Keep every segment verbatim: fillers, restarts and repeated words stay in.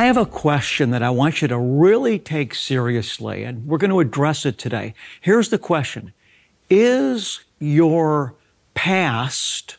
I have a question that I want you to really take seriously, and we're going to address it today. Here's the question. Is your past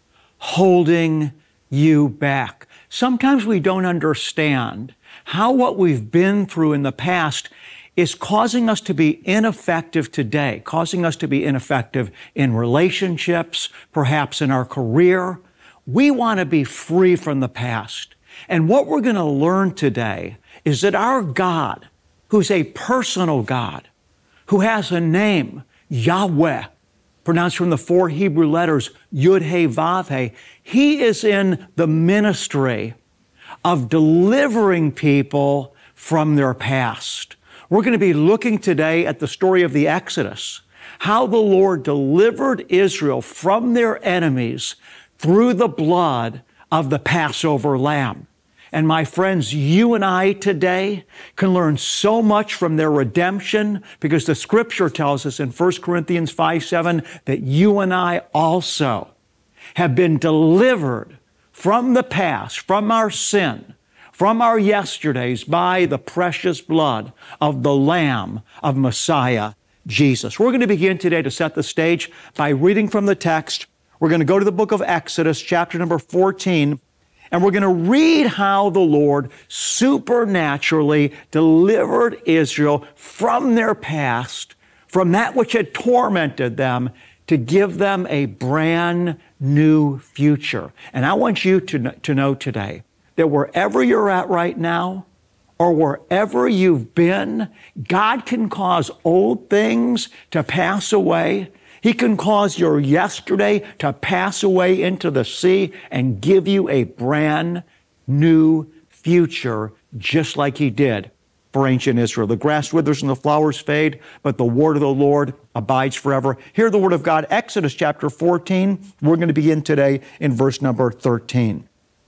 holding you back? Sometimes we don't understand how what we've been through in the past is causing us to be ineffective today, causing us to be ineffective in relationships, perhaps in our career. We want to be free from the past. And what we're going to learn today is that our God, who's a personal God, who has a name, Yahweh, pronounced from the four Hebrew letters, Yud He Vav He, He is in the ministry of delivering people from their past. We're going to be looking today at the story of the Exodus, how the Lord delivered Israel from their enemies through the blood of the Passover lamb. And my friends, you and I today can learn so much from their redemption because the scripture tells us in First Corinthians five seven that you and I also have been delivered from the past, from our sin, from our yesterdays by the precious blood of the Lamb of Messiah, Jesus. We're going to begin today to set the stage by reading from the text. We're going to go to the book of Exodus, chapter number fourteen, and we're going to read how the Lord supernaturally delivered Israel from their past, from that which had tormented them, to give them a brand new future. And I want you to, to know today that wherever you're at right now, or wherever you've been, God can cause old things to pass away. He can cause your yesterday to pass away into the sea and give you a brand new future, just like He did for ancient Israel. The grass withers and the flowers fade, but the word of the Lord abides forever. Hear the word of God, Exodus chapter fourteen. We're going to begin today in verse number thirteen.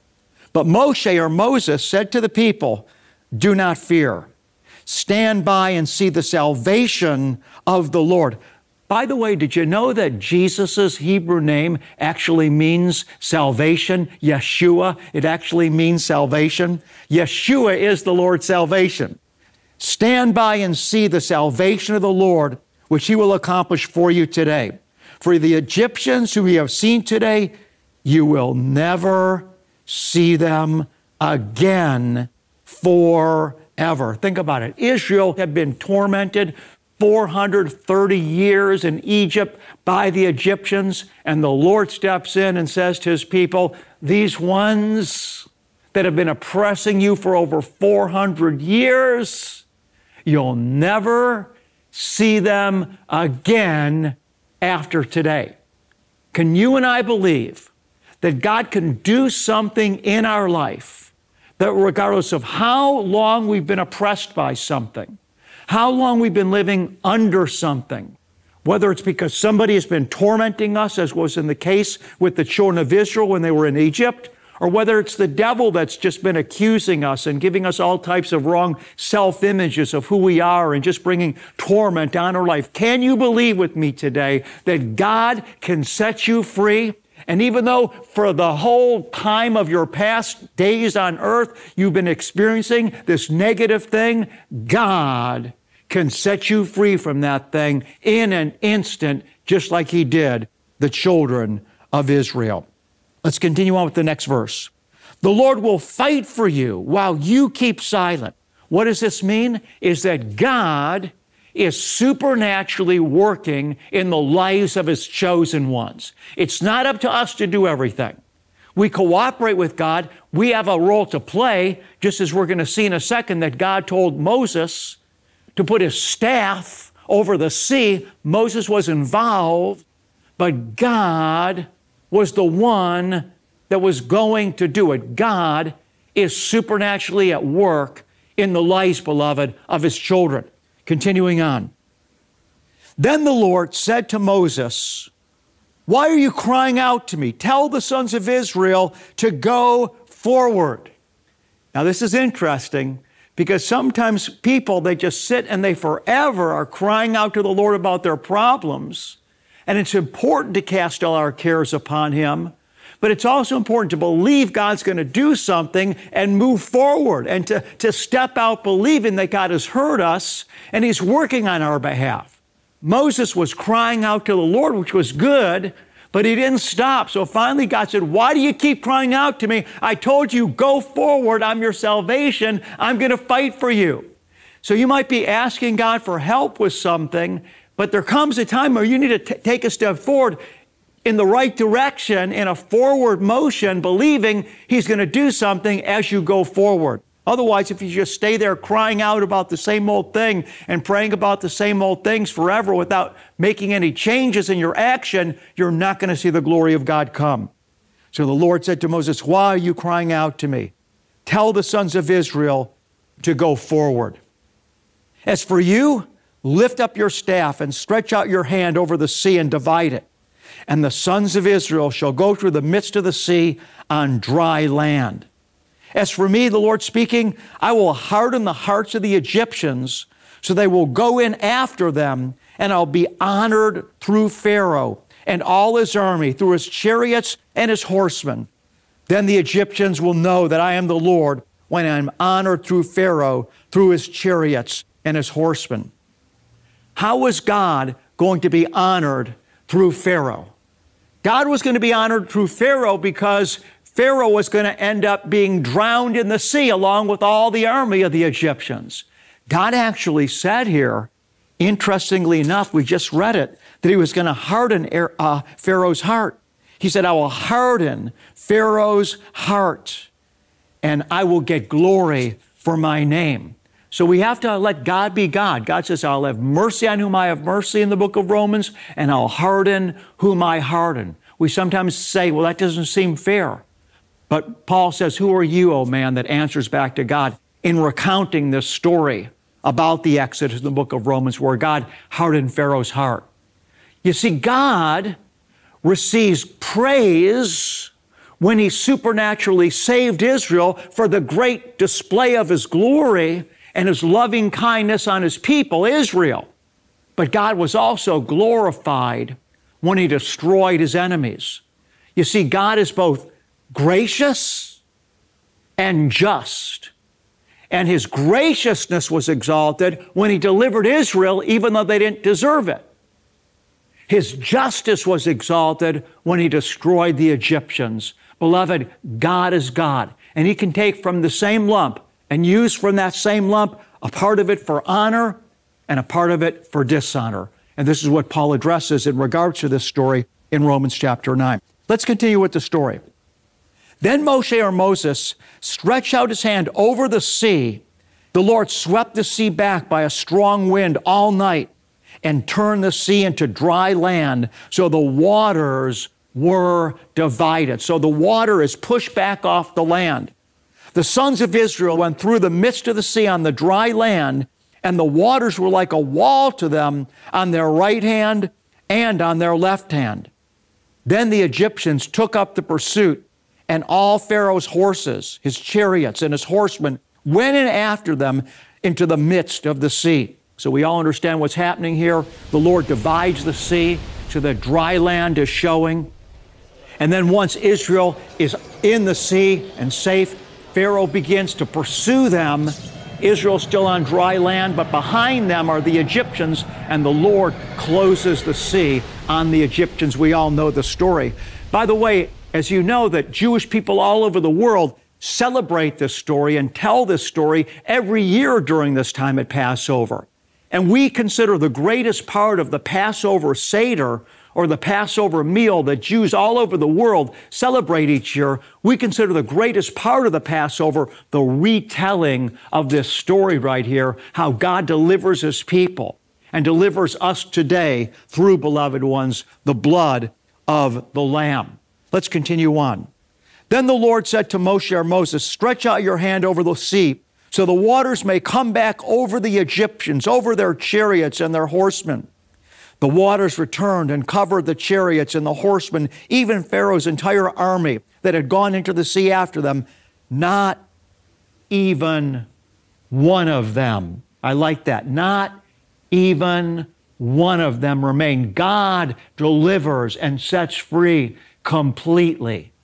But Moshe, or Moses, said to the people, "Do not fear. Stand by and see the salvation of the Lord." By the way, did you know that Jesus' Hebrew name actually means salvation? Yeshua, it actually means salvation. Yeshua is the Lord's salvation. Stand by and see the salvation of the Lord, which He will accomplish for you today. For the Egyptians who we have seen today, you will never see them again forever. Think about it. Israel had been tormented four hundred thirty years in Egypt by the Egyptians, and the Lord steps in and says to His people, these ones that have been oppressing you for over four hundred years, you'll never see them again after today. Can you and I believe that God can do something in our life that regardless of how long we've been oppressed by something, how long we've been living under something, whether it's because somebody has been tormenting us, as was in the case with the children of Israel when they were in Egypt, or whether it's the devil that's just been accusing us and giving us all types of wrong self-images of who we are and just bringing torment on our life. Can you believe with me today that God can set you free? And even though for the whole time of your past days on earth, you've been experiencing this negative thing, God can set you free from that thing in an instant, just like He did the children of Israel. Let's continue on with the next verse. The Lord will fight for you while you keep silent. What does this mean? Is that God is supernaturally working in the lives of His chosen ones. It's not up to us to do everything. We cooperate with God. We have a role to play, just as we're going to see in a second that God told Moses to put his staff over the sea. Moses was involved, but God was the one that was going to do it. God is supernaturally at work in the lives, beloved, of His children. Continuing on. Then the Lord said to Moses, "Why are you crying out to me? Tell the sons of Israel to go forward." Now this is interesting because sometimes people, they just sit and they forever are crying out to the Lord about their problems. And it's important to cast all our cares upon Him. But it's also important to believe God's going to do something and move forward, and to, to step out believing that God has heard us and He's working on our behalf. Moses was crying out to the Lord, which was good, but he didn't stop. So finally God said, why do you keep crying out to me? I told you, go forward. I'm your salvation. I'm going to fight for you. So you might be asking God for help with something, but there comes a time where you need to t- take a step forward in the right direction, in a forward motion, believing He's going to do something as you go forward. Otherwise, if you just stay there crying out about the same old thing and praying about the same old things forever without making any changes in your action, you're not going to see the glory of God come. So the Lord said to Moses, why are you crying out to me? Tell the sons of Israel to go forward. As for you, lift up your staff and stretch out your hand over the sea and divide it. And the sons of Israel shall go through the midst of the sea on dry land. As for me, the Lord speaking, I will harden the hearts of the Egyptians, so they will go in after them, and I'll be honored through Pharaoh and all his army, through his chariots and his horsemen. Then the Egyptians will know that I am the Lord when I'm honored through Pharaoh, through his chariots and his horsemen. How is God going to be honored through Pharaoh? God was going to be honored through Pharaoh because Pharaoh was going to end up being drowned in the sea along with all the army of the Egyptians. God actually said here, interestingly enough, we just read it, that He was going to harden uh, Pharaoh's heart. He said, I will harden Pharaoh's heart, and I will get glory for my name. So we have to let God be God. God says, I'll have mercy on whom I have mercy in the book of Romans, and I'll harden whom I harden. We sometimes say, well, that doesn't seem fair. But Paul says, who are you, O man, that answers back to God in recounting this story about the Exodus in the book of Romans, where God hardened Pharaoh's heart. You see, God receives praise when He supernaturally saved Israel for the great display of His glory and His loving kindness on His people, Israel. But God was also glorified when He destroyed His enemies. You see, God is both gracious and just. And His graciousness was exalted when He delivered Israel, even though they didn't deserve it. His justice was exalted when He destroyed the Egyptians. Beloved, God is God, and He can take from the same lump and use from that same lump a part of it for honor and a part of it for dishonor. And this is what Paul addresses in regards to this story in Romans chapter nine. Let's continue with the story. Then Moshe, or Moses, stretched out his hand over the sea. The Lord swept the sea back by a strong wind all night and turned the sea into dry land, so the waters were divided. So the water is pushed back off the land. The sons of Israel went through the midst of the sea on the dry land, and the waters were like a wall to them on their right hand and on their left hand. Then the Egyptians took up the pursuit, and all Pharaoh's horses, his chariots, and his horsemen went in after them into the midst of the sea. So we all understand what's happening here. The Lord divides the sea so that dry land is showing. And then once Israel is in the sea and safe, Pharaoh begins to pursue them. Israel's still on dry land, but behind them are the Egyptians, and the Lord closes the sea on the Egyptians. We all know the story. By the way, as you know, that Jewish people all over the world celebrate this story and tell this story every year during this time at Passover. And we consider the greatest part of the Passover Seder, or the Passover meal that Jews all over the world celebrate each year, we consider the greatest part of the Passover the retelling of this story right here, how God delivers His people and delivers us today through, beloved ones, the blood of the Lamb. Let's continue on. Then the Lord said to Moshe, or Moses, stretch out your hand over the sea, so the waters may come back over the Egyptians, over their chariots and their horsemen. The waters returned and covered the chariots and the horsemen, even Pharaoh's entire army that had gone into the sea after them. Not even one of them. I like that. Not even one of them remained. God delivers and sets free completely.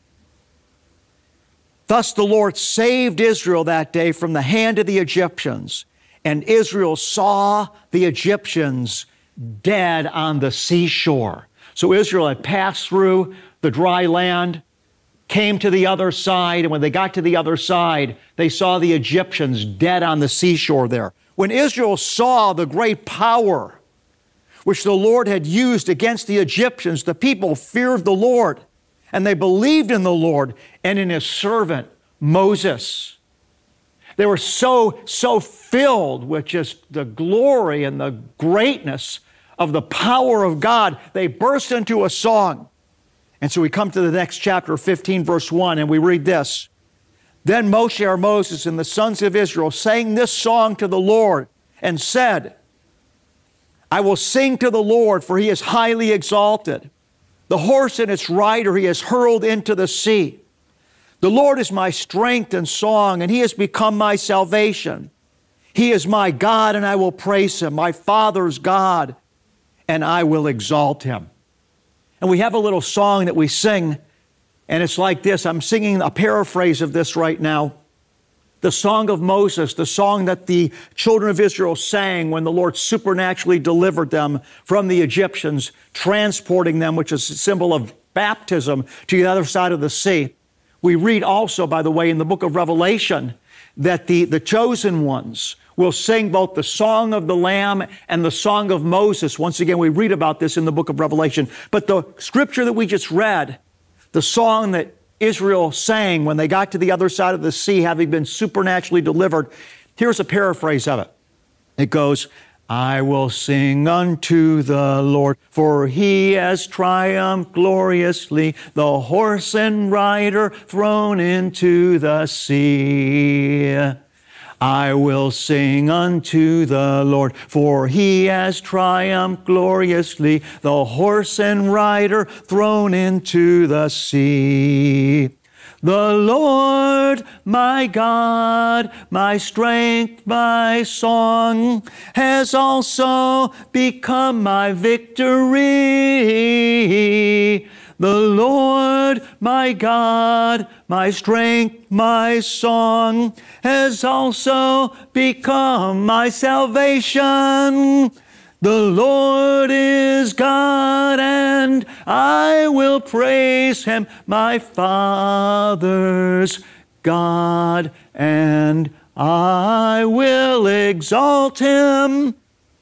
Thus the Lord saved Israel that day from the hand of the Egyptians, and Israel saw the Egyptians dead on the seashore. So Israel had passed through the dry land, came to the other side, and when they got to the other side, they saw the Egyptians dead on the seashore there. When Israel saw the great power which the Lord had used against the Egyptians, the people feared the Lord, and they believed in the Lord and in His servant Moses. They were so, so filled with just the glory and the greatness of the power of God, they burst into a song. And so we come to the next chapter, fifteen, verse one, and we read this. Then Moshe or Moses and the sons of Israel sang this song to the Lord and said, I will sing to the Lord, for He is highly exalted. The horse and its rider He has hurled into the sea. The Lord is my strength and song, and He has become my salvation. He is my God, and I will praise Him, my Father's God, and I will exalt Him. And we have a little song that we sing, and it's like this. I'm singing a paraphrase of this right now. The song of Moses, the song that the children of Israel sang when the Lord supernaturally delivered them from the Egyptians, transporting them, which is a symbol of baptism, to the other side of the sea. We read also, by the way, in the book of Revelation, that the, the chosen ones will sing both the song of the Lamb and the song of Moses. Once again, we read about this in the book of Revelation. But the scripture that we just read, the song that Israel sang when they got to the other side of the sea, having been supernaturally delivered, here's a paraphrase of it. It goes, I will sing unto the Lord, for He has triumphed gloriously, the horse and rider thrown into the sea. I will sing unto the Lord, for He has triumphed gloriously, the horse and rider thrown into the sea. The Lord, my God, my strength, my song, has also become my victory. The Lord, my God, my strength, my song, has also become my salvation. The Lord is God, and I will praise Him, my Father's God, and I will exalt Him.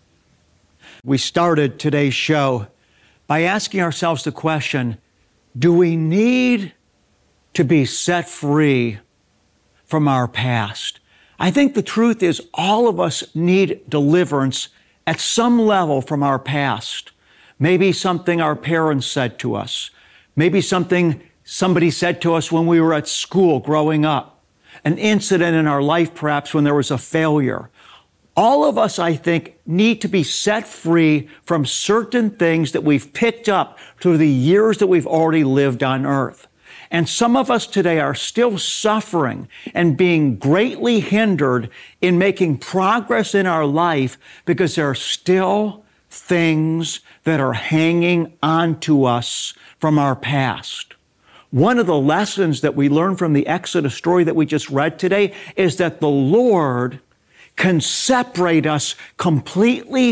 We started today's show by asking ourselves the question, do we need to be set free from our past? I think the truth is all of us need deliverance at some level from our past. Maybe something our parents said to us. Maybe something somebody said to us when we were at school growing up. An incident in our life perhaps when there was a failure. All of us, I think, need to be set free from certain things that we've picked up through the years that we've already lived on earth. And some of us today are still suffering and being greatly hindered in making progress in our life because there are still things that are hanging on to us from our past. One of the lessons that we learn from the Exodus story that we just read today is that the Lord can separate us completely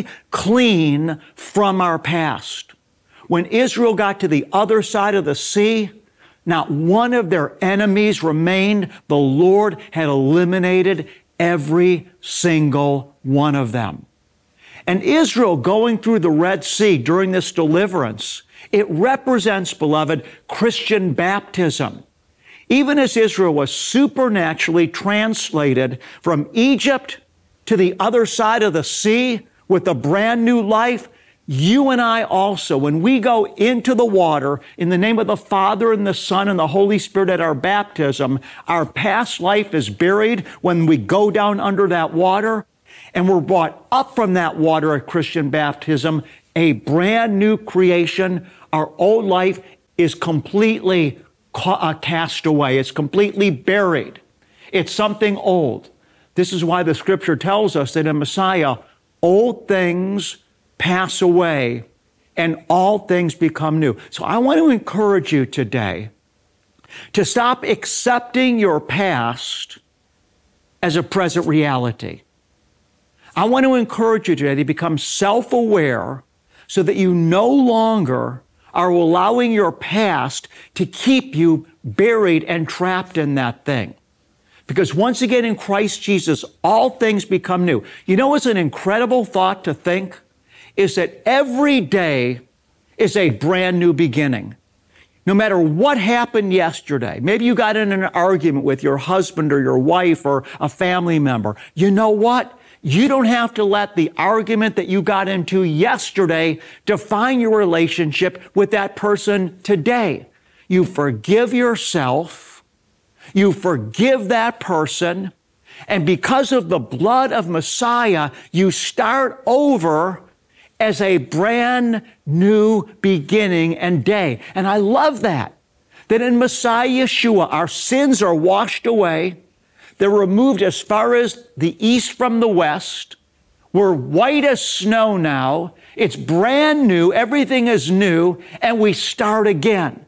clean from our past. When Israel got to the other side of the sea, not one of their enemies remained. The Lord had eliminated every single one of them. And Israel going through the Red Sea during this deliverance, it represents, beloved, Christian baptism. Even as Israel was supernaturally translated from Egypt to the other side of the sea with a brand new life, you and I also, when we go into the water in the name of the Father and the Son and the Holy Spirit at our baptism, our past life is buried when we go down under that water, and we're brought up from that water at Christian baptism, a brand new creation. Our old life is completely ca- cast away. It's completely buried. It's something old. This is why the scripture tells us that in Messiah, old things pass away and all things become new. So I want to encourage you today to stop accepting your past as a present reality. I want to encourage you today to become self-aware so that you no longer are allowing your past to keep you buried and trapped in that thing. Because once again in Christ Jesus, all things become new. You know what's an incredible thought to think? Is that every day is a brand new beginning. No matter what happened yesterday, maybe you got in an argument with your husband or your wife or a family member. You know what? You don't have to let the argument that you got into yesterday define your relationship with that person today. You forgive yourself, you forgive that person, and because of the blood of Messiah, you start over as a brand new beginning and day. And I love that, that in Messiah Yeshua, our sins are washed away. They're removed as far as the east from the west. We're white as snow now. It's brand new. Everything is new. And we start again.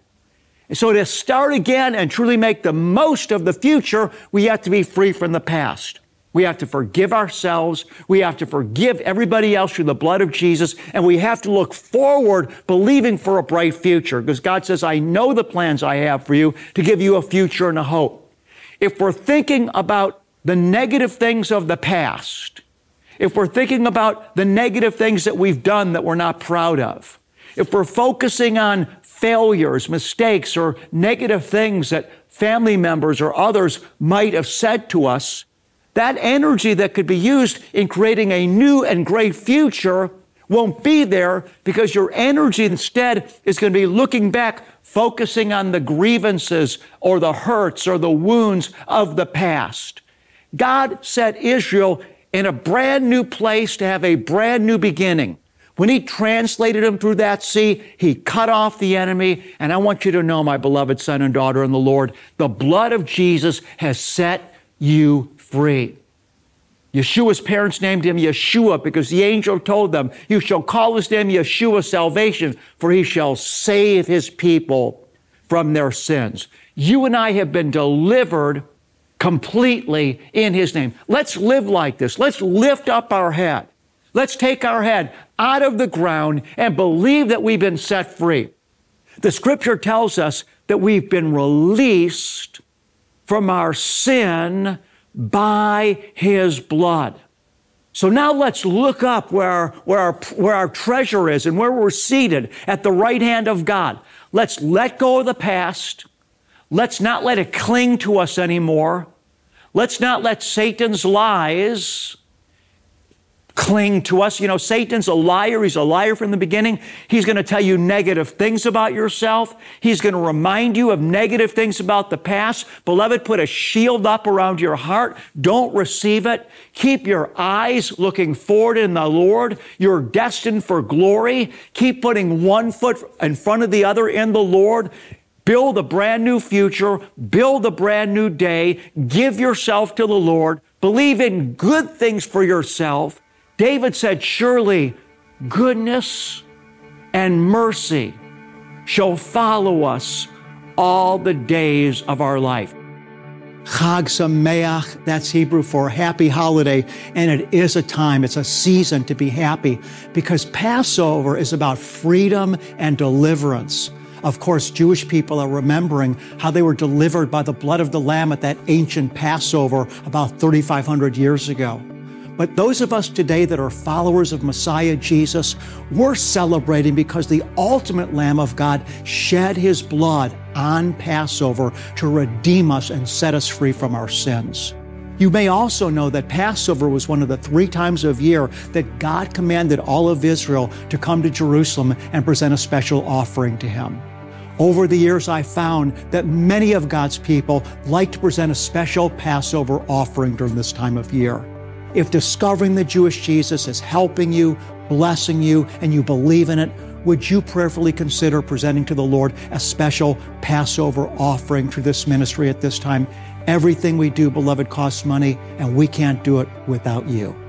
So to start again and truly make the most of the future, we have to be free from the past. We have to forgive ourselves. We have to forgive everybody else through the blood of Jesus. And we have to look forward, believing for a bright future. Because God says, I know the plans I have for you to give you a future and a hope. If we're thinking about the negative things of the past, if we're thinking about the negative things that we've done that we're not proud of, if we're focusing on failures, mistakes, or negative things that family members or others might have said to us, that energy that could be used in creating a new and great future won't be there because your energy instead is going to be looking back, focusing on the grievances or the hurts or the wounds of the past. God set Israel in a brand new place to have a brand new beginning. When He translated them through that sea, He cut off the enemy. And I want you to know, my beloved son and daughter in the Lord, the blood of Jesus has set you free. Yeshua's parents named him Yeshua because the angel told them, you shall call his name Yeshua salvation, for he shall save his people from their sins. You and I have been delivered completely in his name. Let's live like this. Let's lift up our head. Let's take our head out of the ground and believe that we've been set free. The scripture tells us that we've been released from our sin by his blood. So now let's look up where our, where our, where our treasure is and where we're seated at the right hand of God. Let's let go of the past. Let's not let it cling to us anymore. Let's not let Satan's lies cling to us. You know, Satan's a liar. He's a liar from the beginning. He's going to tell you negative things about yourself. He's going to remind you of negative things about the past. Beloved, put a shield up around your heart. Don't receive it. Keep your eyes looking forward in the Lord. You're destined for glory. Keep putting one foot in front of the other in the Lord. Build a brand new future. Build a brand new day. Give yourself to the Lord. Believe in good things for yourself. David said, surely goodness and mercy shall follow us all the days of our life. Chag Sameach, that's Hebrew for happy holiday, and it is a time, it's a season to be happy because Passover is about freedom and deliverance. Of course, Jewish people are remembering how they were delivered by the blood of the Lamb at that ancient Passover about thirty-five hundred years ago. But those of us today that are followers of Messiah Jesus, we're celebrating because the ultimate Lamb of God shed his blood on Passover to redeem us and set us free from our sins. You may also know that Passover was one of the three times of year that God commanded all of Israel to come to Jerusalem and present a special offering to him. Over the years, I found that many of God's people like to present a special Passover offering during this time of year. If discovering the Jewish Jesus is helping you, blessing you, and you believe in it, would you prayerfully consider presenting to the Lord a special Passover offering through this ministry at this time? Everything we do, beloved, costs money, and we can't do it without you.